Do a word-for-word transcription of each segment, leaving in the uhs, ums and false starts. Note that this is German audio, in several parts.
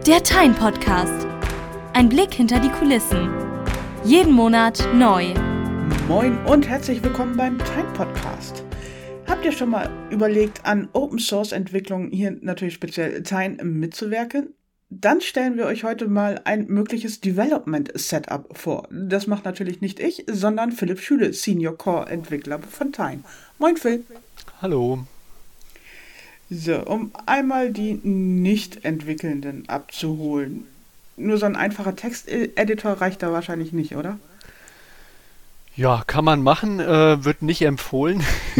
Der Tyne Podcast. Ein Blick hinter die Kulissen. Jeden Monat neu. Moin und herzlich willkommen beim Tyne Podcast. Habt ihr schon mal überlegt, an Open Source Entwicklung, hier natürlich speziell Tyne, mitzuwirken? Dann stellen wir euch heute mal ein mögliches Development Setup vor. Das macht natürlich nicht ich, sondern Philipp Schüle, Senior Core Entwickler von Tyne. Moin Phil. Hallo. So, um einmal die Nicht-Entwickelnden abzuholen. Nur so ein einfacher Texteditor reicht da wahrscheinlich nicht, oder? Ja, kann man machen, äh, wird nicht empfohlen.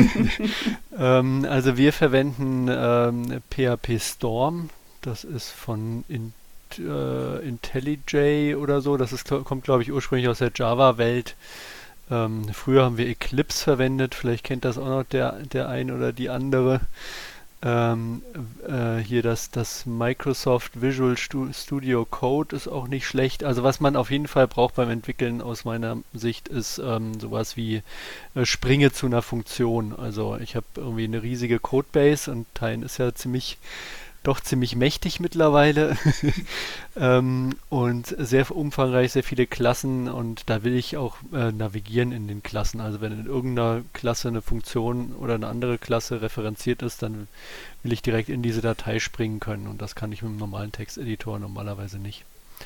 ähm, also wir verwenden ähm, P H P Storm, das ist von In, äh, IntelliJ oder so, das ist, kommt glaube ich ursprünglich aus der Java-Welt. Ähm, früher haben wir Eclipse verwendet, vielleicht kennt das auch noch der, der ein oder die andere. Ähm, äh, hier das, das Microsoft Visual Stu- Studio Code ist auch nicht schlecht. Also was man auf jeden Fall braucht beim Entwickeln aus meiner Sicht ist ähm, sowas wie äh, Springe zu einer Funktion. Also ich habe irgendwie eine riesige Codebase und Tyne ist ja ziemlich doch ziemlich mächtig mittlerweile ähm, und sehr umfangreich, sehr viele Klassen und da will ich auch äh, navigieren in den Klassen. Also wenn in irgendeiner Klasse eine Funktion oder eine andere Klasse referenziert ist, dann will ich direkt in diese Datei springen können und das kann ich mit einem normalen Texteditor normalerweise nicht.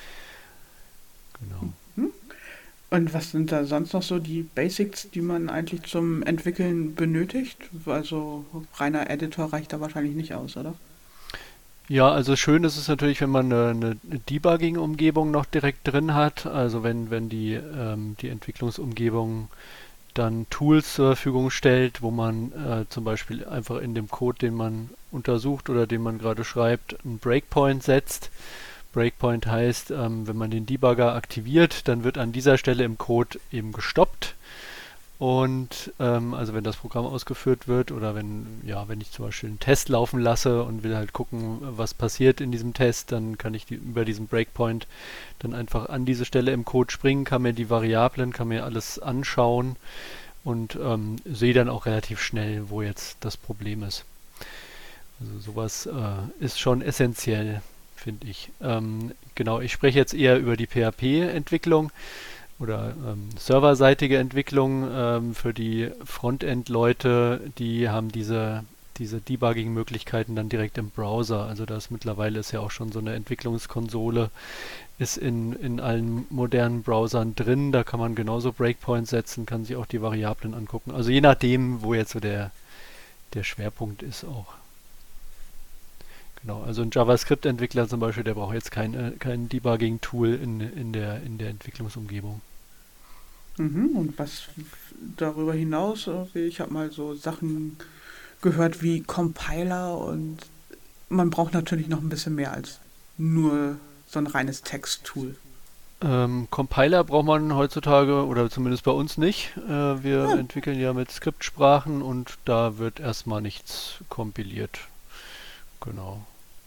Genau. Mhm. Und was sind da sonst noch so die Basics, die man eigentlich zum Entwickeln benötigt? Also reiner Editor reicht da wahrscheinlich nicht aus, oder? Ja, also schön ist es natürlich, wenn man eine, eine Debugging-Umgebung noch direkt drin hat. Also wenn, wenn die, ähm, die Entwicklungsumgebung dann Tools zur Verfügung stellt, wo man äh, zum Beispiel einfach in dem Code, den man untersucht oder den man gerade schreibt, einen Breakpoint setzt. Breakpoint heißt, ähm, wenn man den Debugger aktiviert, dann wird an dieser Stelle im Code eben gestoppt. Und ähm, also wenn das Programm ausgeführt wird oder wenn, ja, wenn ich zum Beispiel einen Test laufen lasse und will halt gucken, was passiert in diesem Test, dann kann ich die, über diesen Breakpoint dann einfach an diese Stelle im Code springen, kann mir die Variablen, kann mir alles anschauen und ähm, sehe dann auch relativ schnell, wo jetzt das Problem ist. Also sowas äh, ist schon essentiell, finde ich. Ähm, genau, ich spreche jetzt eher über die P H P-Entwicklung. Oder ähm, serverseitige Entwicklung ähm, für die Frontend-Leute, die haben diese, diese Debugging-Möglichkeiten dann direkt im Browser. Also das mittlerweile ist ja auch schon so eine Entwicklungskonsole, ist in, in allen modernen Browsern drin. Da kann man genauso Breakpoints setzen, kann sich auch die Variablen angucken. Also je nachdem, wo jetzt so der, der Schwerpunkt ist auch. Genau, also ein JavaScript-Entwickler zum Beispiel, der braucht jetzt kein, äh, kein Debugging-Tool in, in, der, in der Entwicklungsumgebung. Mhm. Und was darüber hinaus, ich habe mal so Sachen gehört wie Compiler und man braucht natürlich noch ein bisschen mehr als nur so ein reines Texttool. Ähm, Compiler braucht man heutzutage oder zumindest bei uns nicht. Äh, wir Ja. entwickeln ja mit Skriptsprachen und da wird erstmal nichts kompiliert. Genau.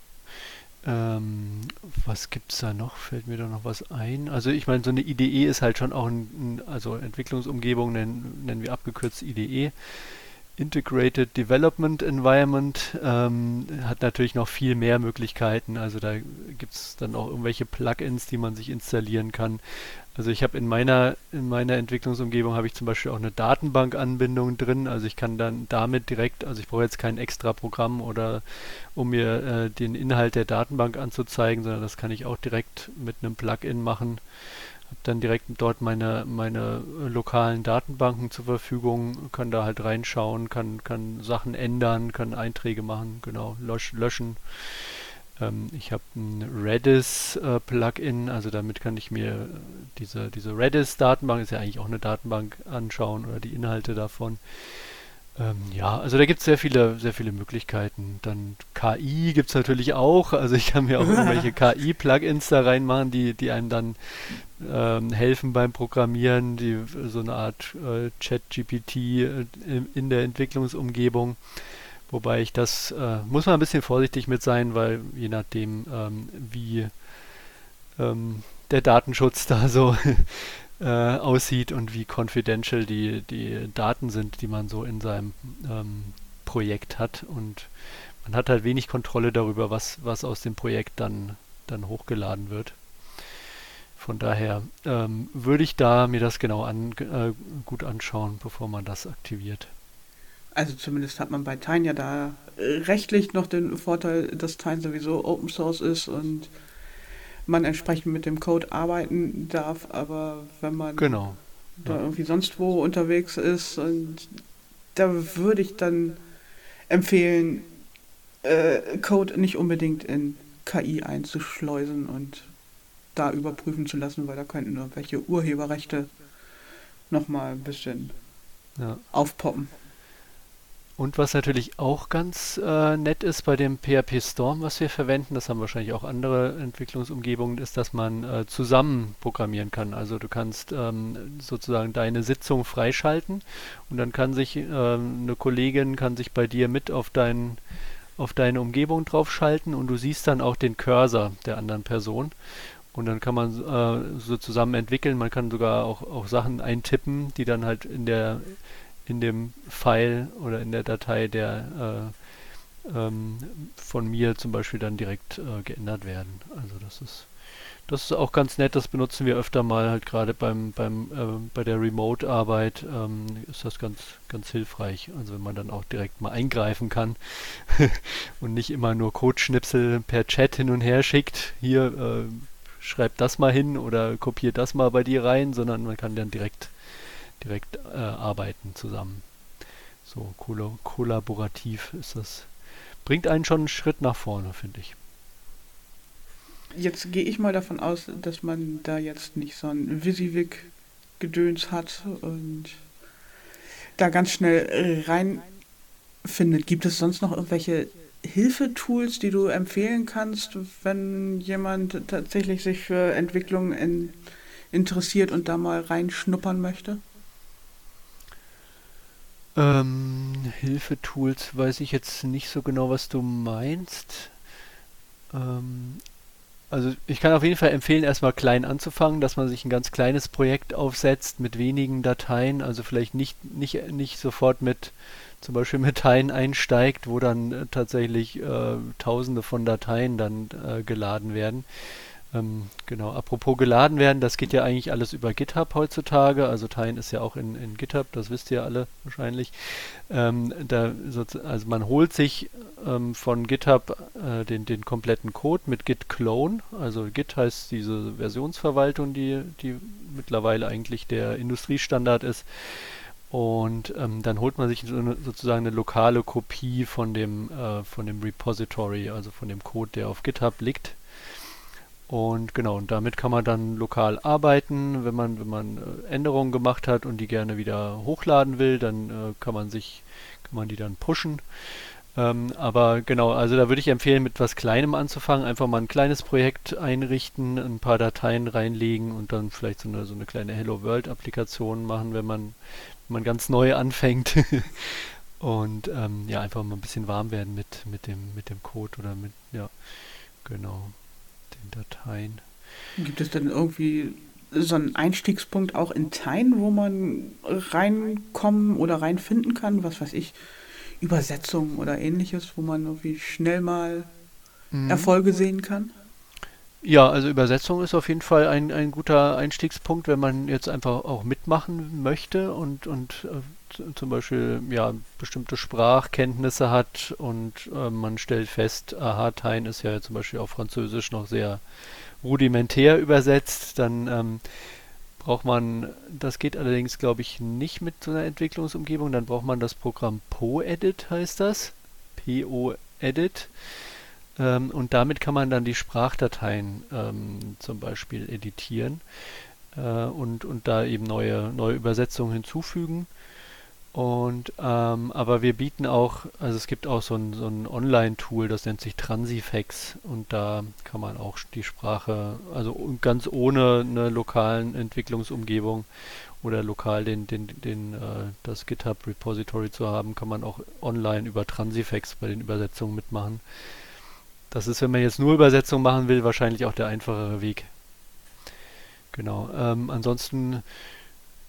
Ähm, was gibt's da noch? Fällt mir da noch was ein? Also ich meine, so eine I D E ist halt schon auch ein, ein also Entwicklungsumgebung nennen, nennen wir abgekürzt I D E. Integrated Development Environment ähm, hat natürlich noch viel mehr Möglichkeiten. Also da gibt es dann auch irgendwelche Plugins, die man sich installieren kann. Also ich habe in meiner in meiner Entwicklungsumgebung habe ich zum Beispiel auch eine Datenbankanbindung drin. Also ich kann dann damit direkt, also ich brauche jetzt kein extra Programm oder um mir äh, den Inhalt der Datenbank anzuzeigen, sondern das kann ich auch direkt mit einem Plugin machen. Habe dann direkt dort meine meine äh, lokalen Datenbanken zur Verfügung, kann da halt reinschauen, kann kann Sachen ändern, kann Einträge machen, genau, lösch, löschen. Ähm, ich habe ein Redis-Plugin, äh, also damit kann ich mir äh, diese, diese Redis-Datenbank, ist ja eigentlich auch eine Datenbank, anschauen oder die Inhalte davon. Ähm, ja, also da gibt es sehr viele, sehr viele Möglichkeiten. Dann K I gibt es natürlich auch, also ich kann mir auch irgendwelche K I-Plugins da reinmachen, die, die einem dann ähm, helfen beim Programmieren, die so eine Art äh, Chat-G P T äh, in, in der Entwicklungsumgebung. Wobei ich das, äh, muss man ein bisschen vorsichtig mit sein, weil je nachdem, ähm, wie ähm, der Datenschutz da so äh, aussieht und wie confidential die, die Daten sind, die man so in seinem ähm, Projekt hat. Und man hat halt wenig Kontrolle darüber, was, was aus dem Projekt dann dann hochgeladen wird. Von daher ähm, würde ich da mir das genau an, äh, gut anschauen, bevor man das aktiviert. Also zumindest hat man bei Tine ja da äh, rechtlich noch den Vorteil, dass Tine sowieso Open Source ist und man entsprechend mit dem Code arbeiten darf, aber wenn man Genau. da Ja. irgendwie sonst wo unterwegs ist, und da würde ich dann empfehlen, äh, Code nicht unbedingt in K I einzuschleusen und da überprüfen zu lassen, weil da könnten irgendwelche Urheberrechte nochmal ein bisschen Ja. aufpoppen. Und was natürlich auch ganz äh, nett ist bei dem P H P Storm, was wir verwenden, das haben wahrscheinlich auch andere Entwicklungsumgebungen, ist, dass man äh, zusammen programmieren kann. Also du kannst ähm, sozusagen deine Sitzung freischalten und dann kann sich ähm, eine Kollegin kann sich bei dir mit auf dein, auf deine Umgebung draufschalten und du siehst dann auch den Cursor der anderen Person. Und dann kann man äh, so zusammen entwickeln. Man kann sogar auch, auch Sachen eintippen, die dann halt in der in dem File oder in der Datei der äh, ähm, von mir zum Beispiel dann direkt äh, geändert werden. Also das ist das ist auch ganz nett. Das benutzen wir öfter mal halt gerade beim beim äh, bei der Remote-Arbeit ähm, ist das ganz ganz hilfreich. Also wenn man dann auch direkt mal eingreifen kann und nicht immer nur Codeschnipsel per Chat hin und her schickt. Hier äh, schreib das mal hin oder kopiert das mal bei dir rein, sondern man kann dann direkt direkt äh, arbeiten zusammen. So koll- kollaborativ ist das. Bringt einen schon einen Schritt nach vorne, finde ich. Jetzt gehe ich mal davon aus, dass man da jetzt nicht so ein WYSIWYG-Gedöns hat und da ganz schnell reinfindet. Gibt es sonst noch irgendwelche Hilfetools, die du empfehlen kannst, wenn jemand tatsächlich sich für Entwicklung in, interessiert und da mal reinschnuppern möchte? Ähm, Hilfetools weiß ich jetzt nicht so genau, was du meinst. Ähm, also ich kann auf jeden Fall empfehlen, erstmal klein anzufangen, dass man sich ein ganz kleines Projekt aufsetzt mit wenigen Dateien, also vielleicht nicht, nicht, nicht sofort mit zum Beispiel mit Dateien einsteigt, wo dann äh, tatsächlich äh, Tausende von Dateien dann äh, geladen werden. Ähm, genau, apropos geladen werden, das geht ja eigentlich alles über GitHub heutzutage. Also Tine ist ja auch in, in GitHub, das wisst ihr alle wahrscheinlich. Ähm, da, so, also man holt sich ähm, von GitHub äh, den, den kompletten Code mit Git Clone. Also Git heißt diese Versionsverwaltung, die, die mittlerweile eigentlich der Industriestandard ist. Und ähm, dann holt man sich so eine, sozusagen eine lokale Kopie von dem, äh, von dem Repository, also von dem Code, der auf GitHub liegt. Und genau, und damit kann man dann lokal arbeiten. Wenn man, wenn man äh, Änderungen gemacht hat und die gerne wieder hochladen will, dann äh, kann man sich, kann man die dann pushen. Ähm, aber genau, also da würde ich empfehlen, mit was Kleinem anzufangen. Einfach mal ein kleines Projekt einrichten, ein paar Dateien reinlegen und dann vielleicht so eine, so eine kleine Hello World-Applikation machen, wenn man, wenn man ganz neu anfängt. Und ähm, ja, einfach mal ein bisschen warm werden mit, mit dem, mit dem Code oder mit, ja, genau. Dateien. Gibt es denn irgendwie so einen Einstiegspunkt auch in Tine, wo man reinkommen oder reinfinden kann? Was weiß ich, Übersetzungen oder ähnliches, wo man irgendwie schnell mal Mhm. Erfolge sehen kann? Ja, also Übersetzung ist auf jeden Fall ein, ein guter Einstiegspunkt, wenn man jetzt einfach auch mitmachen möchte und, und äh, z- zum Beispiel ja bestimmte Sprachkenntnisse hat und äh, man stellt fest, aha, Tine ist ja zum Beispiel auf Französisch noch sehr rudimentär übersetzt, dann ähm, braucht man, das geht allerdings glaube ich nicht mit so einer Entwicklungsumgebung, dann braucht man das Programm PoEdit heißt das, P-O-Edit. Ähm, und damit kann man dann die Sprachdateien ähm, zum Beispiel editieren äh, und, und da eben neue, neue Übersetzungen hinzufügen. Und ähm, aber wir bieten auch, also es gibt auch so ein, so ein Online-Tool, das nennt sich Transifex und da kann man auch die Sprache, also ganz ohne eine lokalen Entwicklungsumgebung oder lokal den, den, den, äh, das GitHub-Repository zu haben, kann man auch online über Transifex bei den Übersetzungen mitmachen. Das ist, wenn man jetzt nur Übersetzung machen will, wahrscheinlich auch der einfachere Weg. Genau. Ähm, ansonsten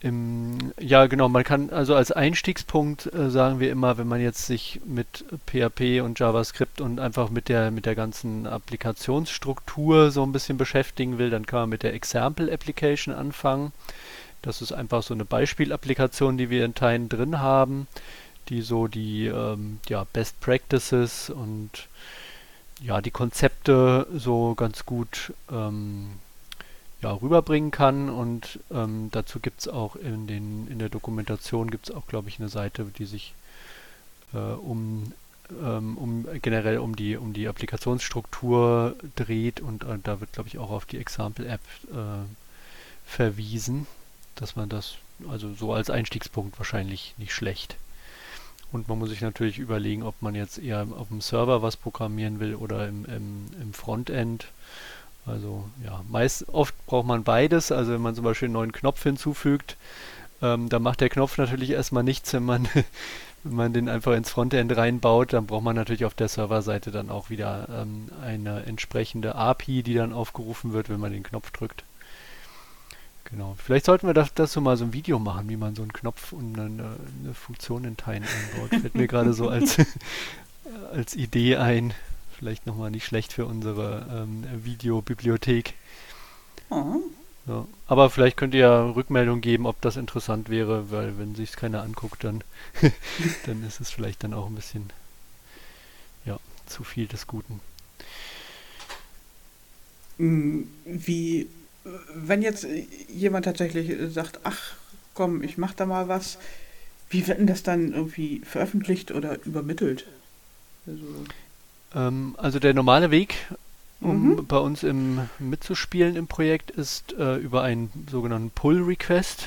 Im, ja, genau, man kann also als Einstiegspunkt äh, sagen wir immer, wenn man jetzt sich mit P H P und JavaScript und einfach mit der mit der ganzen Applikationsstruktur so ein bisschen beschäftigen will, dann kann man mit der Example Application anfangen. Das ist einfach so eine Beispielapplikation, die wir in Tine drin haben, die so die ähm, ja, Best Practices und ja, die Konzepte so ganz gut ähm, ja, rüberbringen kann. Und ähm, dazu gibt es auch in den in der Dokumentation gibt es auch, glaube ich, eine Seite, die sich äh, um, ähm, um generell um die um die Applikationsstruktur dreht, und äh, da wird, glaube ich, auch auf die Example App äh, verwiesen, dass man das also so als Einstiegspunkt wahrscheinlich nicht schlecht. Und man muss sich natürlich überlegen, ob man jetzt eher auf dem Server was programmieren will oder im, im, im Frontend. Also ja, meist oft braucht man beides. Also wenn man zum Beispiel einen neuen Knopf hinzufügt, ähm, dann macht der Knopf natürlich erstmal nichts, wenn man, wenn man den einfach ins Frontend reinbaut. Dann braucht man natürlich auf der Serverseite dann auch wieder ähm, eine entsprechende A P I, die dann aufgerufen wird, wenn man den Knopf drückt. Genau. Vielleicht sollten wir das, das so mal so ein Video machen, wie man so einen Knopf und eine, eine Funktion in Tine einbaut. Fällt mir gerade so als, als Idee ein. Vielleicht nochmal nicht schlecht für unsere ähm, Videobibliothek. Oh. Ja. Aber vielleicht könnt ihr ja Rückmeldung geben, ob das interessant wäre, weil wenn sich es keiner anguckt, dann, dann ist es vielleicht dann auch ein bisschen ja, zu viel des Guten. Wie, wenn jetzt jemand tatsächlich sagt, ach komm, ich mach da mal was, wie wird denn das dann irgendwie veröffentlicht oder übermittelt? Also, Ähm, also der normale Weg, um mhm. bei uns im, mitzuspielen im Projekt, ist äh, über einen sogenannten Pull-Request.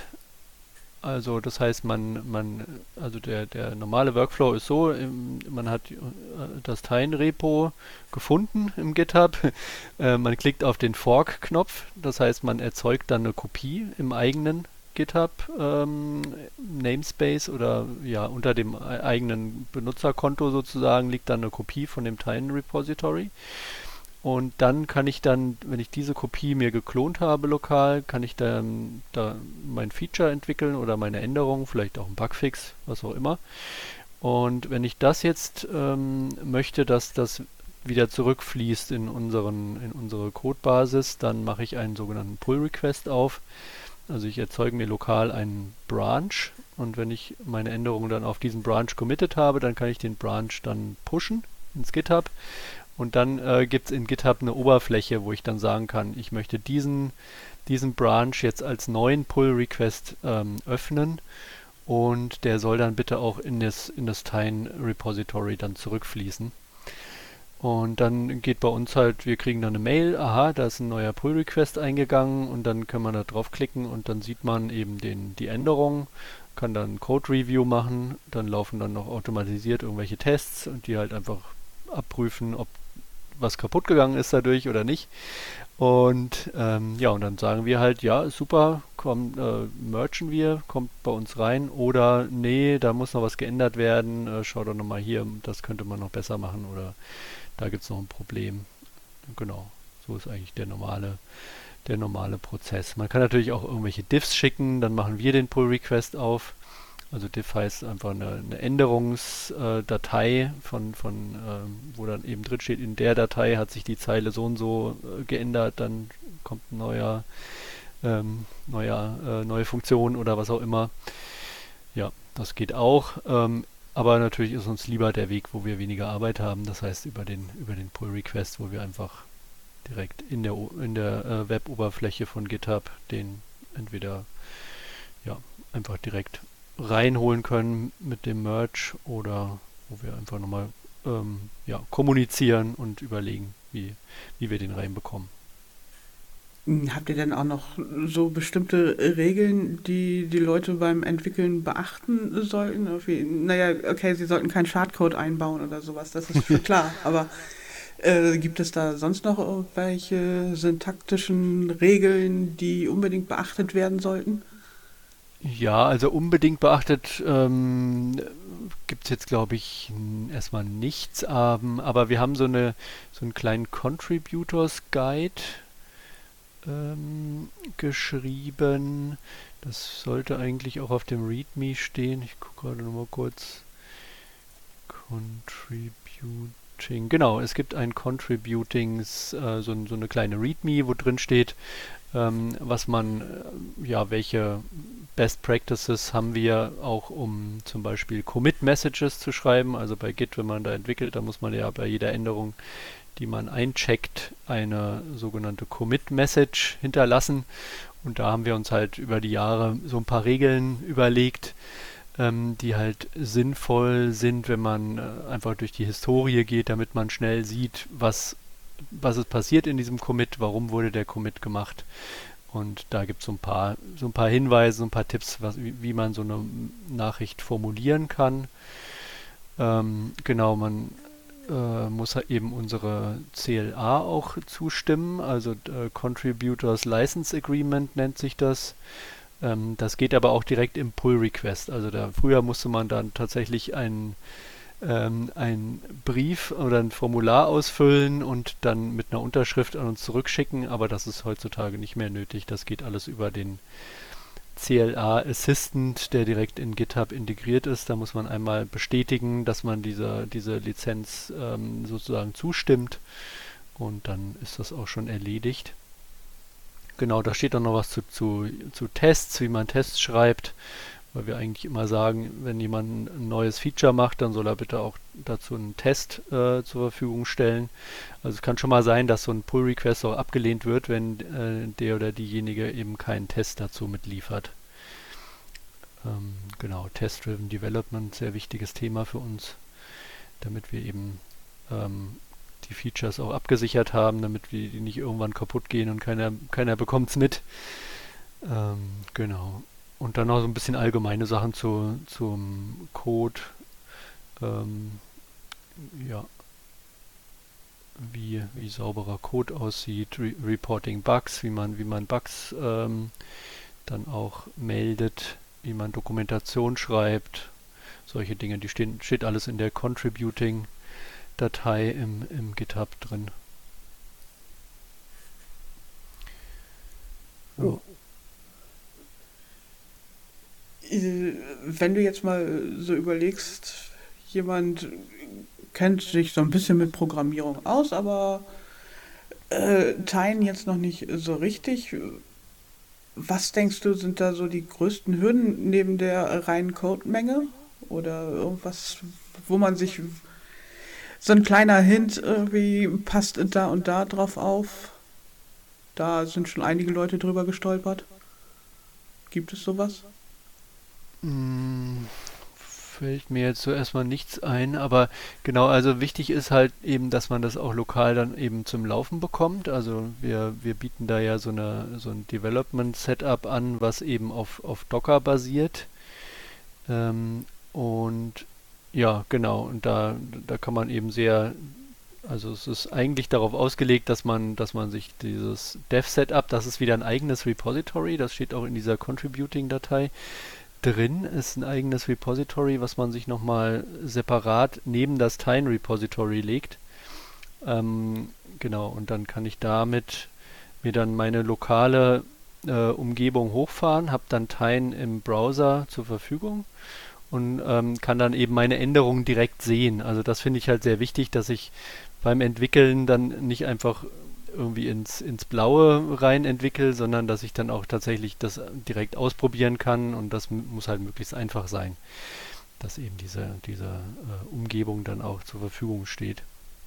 Also das heißt, man, man, also der, der normale Workflow ist so, im, man hat äh, das Tine-Repo gefunden im GitHub, äh, man klickt auf den Fork-Knopf, das heißt, man erzeugt dann eine Kopie im eigenen GitHub ähm, Namespace oder ja, unter dem e- eigenen Benutzerkonto sozusagen liegt dann eine Kopie von dem Tine-Repository. Und dann kann ich dann, wenn ich diese Kopie mir geklont habe lokal, kann ich dann da mein Feature entwickeln oder meine Änderung, vielleicht auch ein Bugfix, was auch immer. Und wenn ich das jetzt ähm, möchte, dass das wieder zurückfließt in unseren, in unsere Codebasis, dann mache ich einen sogenannten Pull-Request auf. Also ich erzeuge mir lokal einen Branch, und wenn ich meine Änderungen dann auf diesen Branch committed habe, dann kann ich den Branch dann pushen ins GitHub. Und dann äh, gibt es in GitHub eine Oberfläche, wo ich dann sagen kann, ich möchte diesen, diesen Branch jetzt als neuen Pull-Request ähm, öffnen, und der soll dann bitte auch in das, in das Tine-Repository dann zurückfließen. Und dann geht bei uns halt, wir kriegen dann eine Mail, aha, da ist ein neuer Pull-Request eingegangen, und dann kann man da draufklicken und dann sieht man eben den, die Änderung, kann dann Code-Review machen, dann laufen dann noch automatisiert irgendwelche Tests, und die halt einfach abprüfen, ob was kaputt gegangen ist dadurch oder nicht. Und ähm, ja, und dann sagen wir halt, ja, ist super, komm, äh, merchen wir, kommt bei uns rein, oder nee, da muss noch was geändert werden, äh, schau doch nochmal hier, das könnte man noch besser machen, oder da gibt es noch ein Problem. Genau, so ist eigentlich der normale, der normale Prozess. Man kann natürlich auch irgendwelche Diffs schicken, dann machen wir den Pull-Request auf. Also Diff heißt einfach eine, eine Änderungsdatei, von, von ähm, wo dann eben drin steht, in der Datei hat sich die Zeile so und so äh, geändert, dann kommt ein neuer, ähm, neuer, äh, neue Funktion oder was auch immer. Ja, das geht auch. Ähm, aber natürlich ist uns lieber der Weg, wo wir weniger Arbeit haben. Das heißt über den, über den Pull-Request, wo wir einfach direkt in der, in der äh, Web-Oberfläche von GitHub den entweder ja, einfach direkt reinholen können mit dem Merge, oder wo wir einfach nochmal ähm, ja, kommunizieren und überlegen, wie, wie wir den reinbekommen. Habt ihr denn auch noch so bestimmte Regeln, die die Leute beim Entwickeln beachten sollten? Irgendwie, naja, okay, sie sollten keinen Schadcode einbauen oder sowas, das ist schon klar, aber äh, gibt es da sonst noch irgendwelche syntaktischen Regeln, die unbedingt beachtet werden sollten? Ja, also unbedingt beachtet ähm, gibt es jetzt, glaube ich, n- erstmal nichts, ähm, aber wir haben so eine so einen kleinen Contributors Guide, ähm, geschrieben. Das sollte eigentlich auch auf dem README stehen. Ich gucke gerade nochmal kurz. Contributing. Genau, es gibt ein Contributings, äh, so, so eine kleine README, wo drin steht, ähm, was man, äh, ja, welche Best Practices haben wir auch, um zum Beispiel Commit-Messages zu schreiben. Also bei Git, wenn man da entwickelt, da muss man ja bei jeder Änderung, die man eincheckt, eine sogenannte Commit-Message hinterlassen. Und da haben wir uns halt über die Jahre so ein paar Regeln überlegt, ähm, die halt sinnvoll sind, wenn man äh, einfach durch die Historie geht, damit man schnell sieht, was, was ist passiert in diesem Commit, warum wurde der Commit gemacht. Und da gibt es so ein paar, so ein paar Hinweise, so ein paar Tipps, was, wie, wie man so eine Nachricht formulieren kann. Ähm, genau, man äh, muss halt eben unsere C L A auch zustimmen, also äh, Contributors License Agreement nennt sich das. Ähm, das geht aber auch direkt im Pull-Request. Also da früher musste man dann tatsächlich einen ähm, einen Brief oder ein Formular ausfüllen und dann mit einer Unterschrift an uns zurückschicken, aber das ist heutzutage nicht mehr nötig. Das geht alles über den C L A Assistant, der direkt in GitHub integriert ist. Da muss man einmal bestätigen, dass man dieser, diese Lizenz ähm, sozusagen zustimmt und dann ist das auch schon erledigt. Genau, da steht auch noch was zu, zu, zu Tests, wie man Tests schreibt, weil wir eigentlich immer sagen, wenn jemand ein neues Feature macht, dann soll er bitte auch dazu einen Test äh, zur Verfügung stellen. Also es kann schon mal sein, dass so ein Pull-Request auch abgelehnt wird, wenn äh, der oder diejenige eben keinen Test dazu mitliefert. Ähm, genau, Test-Driven Development, sehr wichtiges Thema für uns, damit wir eben ähm, die Features auch abgesichert haben, damit wir die nicht irgendwann kaputt gehen und keiner, keiner bekommt es mit. Ähm, genau. Und dann noch so ein bisschen allgemeine Sachen zu, zum Code. Ähm, ja, wie, wie sauberer Code aussieht, Re Reporting Bugs, wie man, wie man Bugs ähm, dann auch meldet, wie man Dokumentation schreibt. Solche Dinge, die stehen, steht alles in der Contributing-Datei im, im GitHub drin. Oh. Wenn du jetzt mal so überlegst, jemand kennt sich so ein bisschen mit Programmierung aus, aber äh, Teilen jetzt noch nicht so richtig. Was denkst du, sind da so die größten Hürden neben der reinen Codemenge? Oder irgendwas, wo man sich so ein kleiner Hint irgendwie passt da und da drauf auf? Da sind schon einige Leute drüber gestolpert. Gibt es sowas? Mm, Fällt mir jetzt so erstmal nichts ein, aber genau, also wichtig ist halt eben, dass man das auch lokal dann eben zum Laufen bekommt. Also wir, wir bieten da ja so eine so ein Development-Setup an, was eben auf, auf Docker basiert. Ähm, und ja, genau, und da, da kann man eben sehr, also es ist eigentlich darauf ausgelegt, dass man, dass man sich dieses Dev-Setup, das ist wieder ein eigenes Repository, das steht auch in dieser Contributing-Datei drin, ist ein eigenes Repository, was man sich nochmal separat neben das Tine-Repository legt. Ähm, genau, und dann kann ich damit mir dann meine lokale äh, Umgebung hochfahren, habe dann Tine im Browser zur Verfügung und ähm, kann dann eben meine Änderungen direkt sehen. Also das finde ich halt sehr wichtig, dass ich beim Entwickeln dann nicht einfach irgendwie ins, ins Blaue rein entwickle, sondern dass ich dann auch tatsächlich das direkt ausprobieren kann und das m- muss halt möglichst einfach sein, dass eben diese, diese äh, Umgebung dann auch zur Verfügung steht.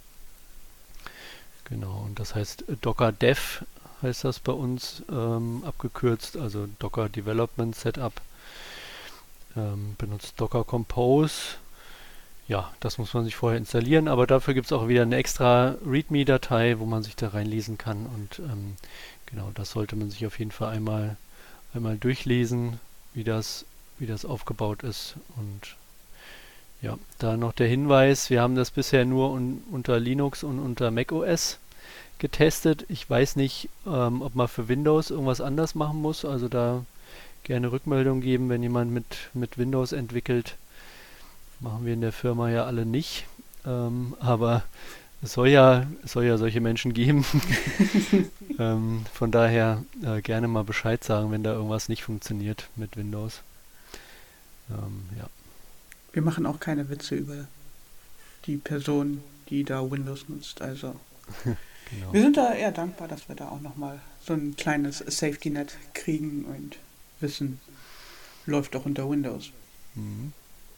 Genau, und das heißt äh, Docker Dev heißt das bei uns ähm, abgekürzt, also Docker Development Setup, ähm, benutzt Docker Compose. Ja, das muss man sich vorher installieren, aber dafür gibt es auch wieder eine extra README-Datei, wo man sich da reinlesen kann und ähm, genau, das sollte man sich auf jeden Fall einmal, einmal durchlesen, wie das, wie das aufgebaut ist. Und ja, da noch der Hinweis, wir haben das bisher nur un, unter Linux und unter macOS getestet. Ich weiß nicht, ähm, ob man für Windows irgendwas anders machen muss, also da gerne Rückmeldung geben, wenn jemand mit, mit Windows entwickelt. Machen wir in der Firma ja alle nicht. Ähm, aber es soll ja, es soll ja solche Menschen geben. ähm, von daher äh, gerne mal Bescheid sagen, wenn da irgendwas nicht funktioniert mit Windows. Ähm, ja. Wir machen auch keine Witze über die Person, die da Windows nutzt. Also Genau. wir sind da eher dankbar, dass wir da auch nochmal so ein kleines Safety-Net kriegen und wissen, läuft doch unter Windows. Mhm.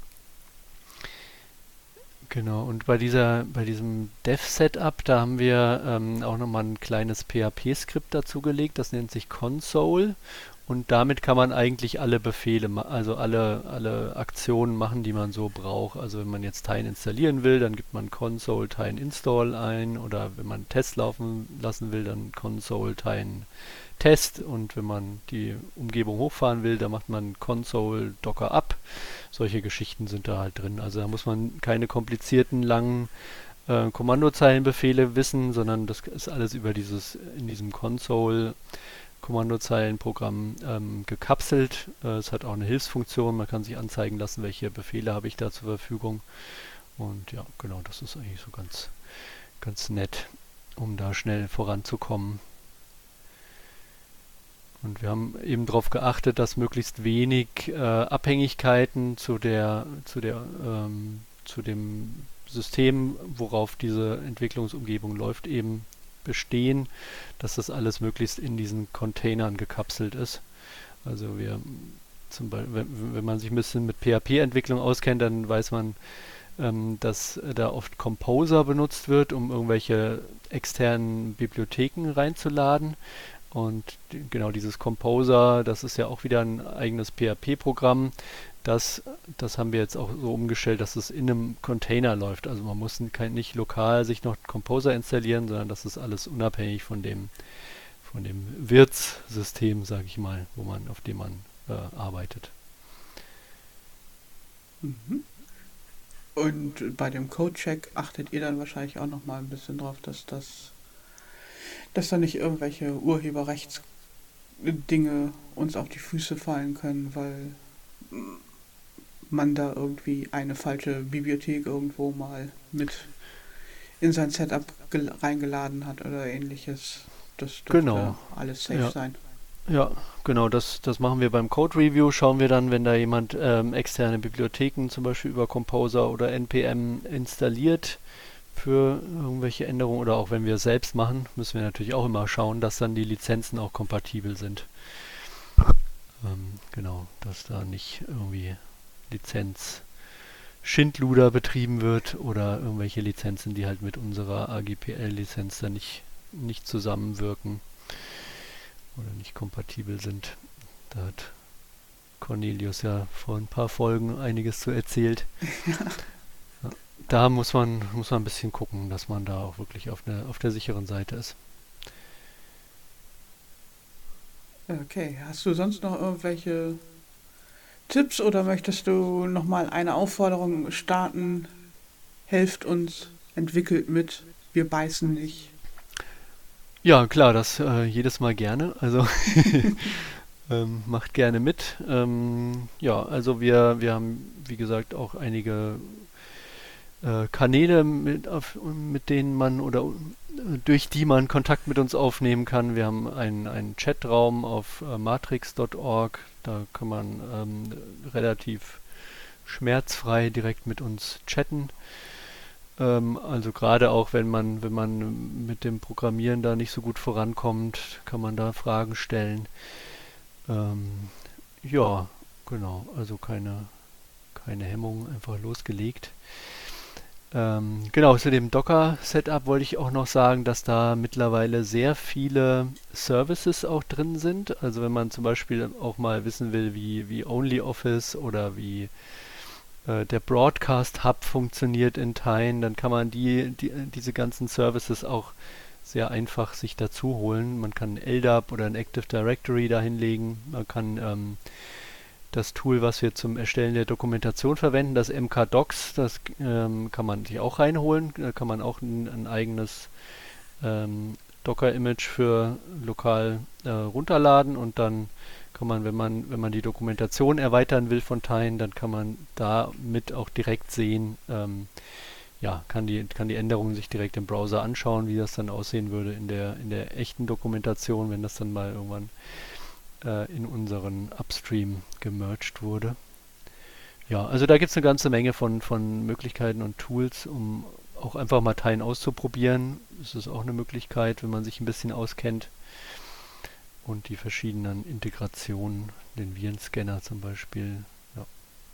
Genau, und bei dieser, bei diesem Dev-Setup, da haben wir ähm, auch nochmal ein kleines P H P-Skript dazugelegt, das nennt sich Console. Und damit kann man eigentlich alle Befehle, ma- also alle, alle Aktionen machen, die man so braucht. Also wenn man jetzt Tine installieren will, dann gibt man Console Tine Install ein. Oder wenn man Test laufen lassen will, dann Console Tine Test. Und wenn man die Umgebung hochfahren will, dann macht man Console Docker up. Solche Geschichten sind da halt drin. Also da muss man keine komplizierten, langen äh, Kommandozeilenbefehle wissen, sondern das ist alles über dieses, in diesem Console Kommandozeilenprogramm ähm, gekapselt. Äh, es hat auch eine Hilfsfunktion. Man kann sich anzeigen lassen, welche Befehle habe ich da zur Verfügung. Und ja, genau, das ist eigentlich so ganz, ganz nett, um da schnell voranzukommen. Und wir haben eben darauf geachtet, dass möglichst wenig äh, Abhängigkeiten zu der, zu der, ähm, zu dem System, worauf diese Entwicklungsumgebung läuft, eben bestehen, dass das alles möglichst in diesen Containern gekapselt ist. Also wir zum Beispiel, wenn, wenn man sich ein bisschen mit P H P-Entwicklung auskennt, dann weiß man, ähm, dass da oft Composer benutzt wird, um irgendwelche externen Bibliotheken reinzuladen. Und die, genau dieses Composer, das ist ja auch wieder ein eigenes P H P-Programm. Das, das haben wir jetzt auch so umgestellt, dass es in einem Container läuft. Also man muss kein, nicht lokal sich noch Composer installieren, sondern das ist alles unabhängig von dem, von dem Wirtssystem, sage ich mal, wo man, auf dem man äh, arbeitet. Mhm. Und bei dem Code-Check achtet ihr dann wahrscheinlich auch nochmal ein bisschen drauf, dass das, dass da nicht irgendwelche Urheberrechtsdinge uns auf die Füße fallen können, weil man da irgendwie eine falsche Bibliothek irgendwo mal mit in sein Setup gel- reingeladen hat oder ähnliches. Das dürfte Genau. alles safe Ja. sein. Ja, genau, das, das machen wir beim Code Review. Schauen wir dann, wenn da jemand ähm, externe Bibliotheken zum Beispiel über Composer oder N P M installiert für irgendwelche Änderungen oder auch wenn wir es selbst machen, müssen wir natürlich auch immer schauen, dass dann die Lizenzen auch kompatibel sind. Ähm, genau, dass da nicht irgendwie Lizenz Schindluder betrieben wird oder irgendwelche Lizenzen, die halt mit unserer A G P L-Lizenz dann nicht, nicht zusammenwirken oder nicht kompatibel sind. Da hat Cornelius ja vor ein paar Folgen einiges zu erzählt. Ja, da muss man, muss man ein bisschen gucken, dass man da auch wirklich auf der, auf der sicheren Seite ist. Okay, hast du sonst noch irgendwelche Tipps oder möchtest du nochmal eine Aufforderung starten? Helft uns, entwickelt mit, wir beißen nicht. Ja, klar, das äh, jedes Mal gerne. Also ähm, macht gerne mit. Ähm, ja, also wir, wir haben, wie gesagt, auch einige äh, Kanäle, mit, auf, mit denen man oder äh, durch die man Kontakt mit uns aufnehmen kann. Wir haben einen, einen Chatraum auf äh, matrix Punkt org. Da kann man ähm, relativ schmerzfrei direkt mit uns chatten. Ähm, also gerade auch wenn man, wenn man mit dem Programmieren da nicht so gut vorankommt, kann man da Fragen stellen. Ähm, ja, genau, also keine, keine Hemmung, einfach losgelegt. Ähm, genau, zu dem Docker-Setup wollte ich auch noch sagen, dass da mittlerweile sehr viele Services auch drin sind. Also wenn man zum Beispiel auch mal wissen will, wie, wie OnlyOffice oder wie äh, der Broadcast Hub funktioniert in Tine, dann kann man die, die, diese ganzen Services auch sehr einfach sich dazu holen. Man kann ein L D A P oder ein Active Directory da hinlegen. Man kann ähm, das Tool, was wir zum Erstellen der Dokumentation verwenden, das M K Docs, das ähm, kann man sich auch reinholen. Da kann man auch ein, ein eigenes ähm, Docker-Image für lokal äh, runterladen und dann kann man, wenn man, wenn man die Dokumentation erweitern will von Tine, dann kann man damit auch direkt sehen, ähm, ja, kann die, kann die Änderungen sich direkt im Browser anschauen, wie das dann aussehen würde in der, in der echten Dokumentation, wenn das dann mal irgendwann äh, in unseren Upstream gemerged wurde. Ja, also da gibt es eine ganze Menge von, von Möglichkeiten und Tools, um auch einfach mal Tine auszuprobieren. Das ist auch eine Möglichkeit, wenn man sich ein bisschen auskennt. Und die verschiedenen Integrationen, den Virenscanner zum Beispiel. Ja,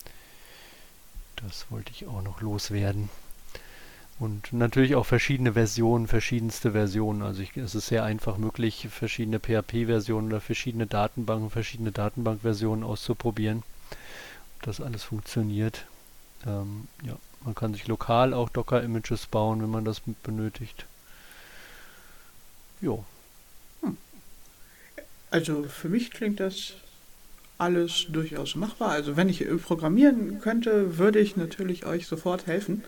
das wollte ich auch noch loswerden. Und natürlich auch verschiedene Versionen, verschiedenste Versionen. Also ich, es ist sehr einfach möglich, verschiedene P H P-Versionen oder verschiedene Datenbanken, verschiedene Datenbankversionen auszuprobieren. Ob das alles funktioniert. Ähm, ja, man kann sich lokal auch Docker-Images bauen, wenn man das benötigt. Jo. Hm. Also für mich klingt das alles durchaus machbar. Also wenn ich programmieren könnte, würde ich natürlich euch sofort helfen.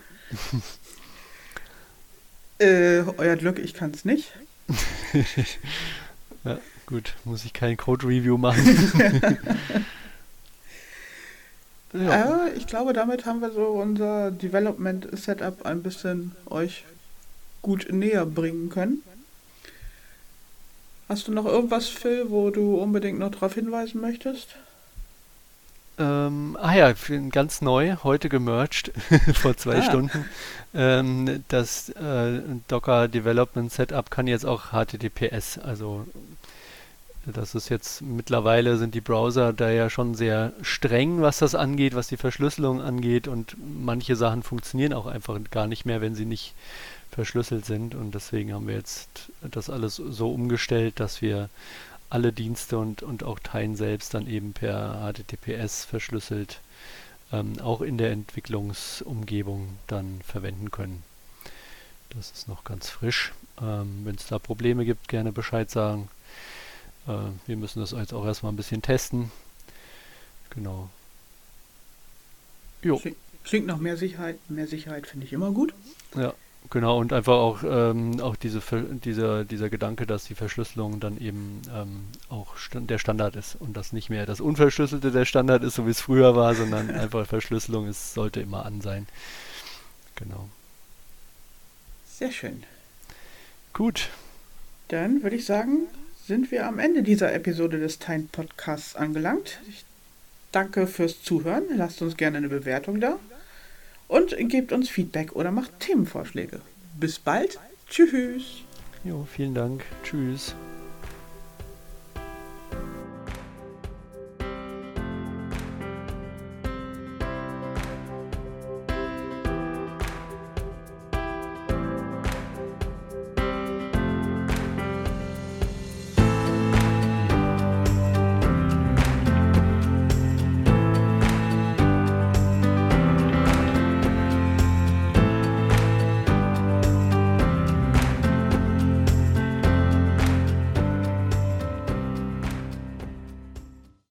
Äh, euer Glück, ich kann es nicht. Ja, gut, muss ich kein Code-Review machen. Ja. Äh, ich glaube, damit haben wir so unser Development-Setup ein bisschen euch gut näher bringen können. Hast du noch irgendwas, Phil, wo du unbedingt noch darauf hinweisen möchtest? Ähm, ah ja, ganz neu, heute gemerged, vor zwei ah. Stunden. Ähm, das äh, Docker Development Setup kann jetzt auch H T T P S. Also das ist jetzt, mittlerweile sind die Browser da ja schon sehr streng, was das angeht, was die Verschlüsselung angeht. Und manche Sachen funktionieren auch einfach gar nicht mehr, wenn sie nicht verschlüsselt sind. Und deswegen haben wir jetzt das alles so umgestellt, dass wir alle Dienste und, und auch Tine selbst dann eben per H T T P S verschlüsselt ähm, auch in der Entwicklungsumgebung dann verwenden können. Das ist noch ganz frisch. Ähm, wenn es da Probleme gibt, gerne Bescheid sagen. Äh, wir müssen das jetzt auch erstmal ein bisschen testen. Genau. Jo. Klingt nach mehr Sicherheit. Mehr Sicherheit finde ich immer gut. Ja. Genau, und einfach auch, ähm, auch diese, dieser, dieser Gedanke, dass die Verschlüsselung dann eben ähm, auch stand, der Standard ist und dass nicht mehr das Unverschlüsselte der Standard ist, so wie es früher war, sondern einfach Verschlüsselung ist, sollte immer an sein. Genau. Sehr schön. Gut. Dann würde ich sagen, sind wir am Ende dieser Episode des Tine Podcasts angelangt. Ich danke fürs Zuhören. Lasst uns gerne eine Bewertung da. Und gebt uns Feedback oder macht Themenvorschläge. Bis bald. Tschüss. Jo, vielen Dank. Tschüss.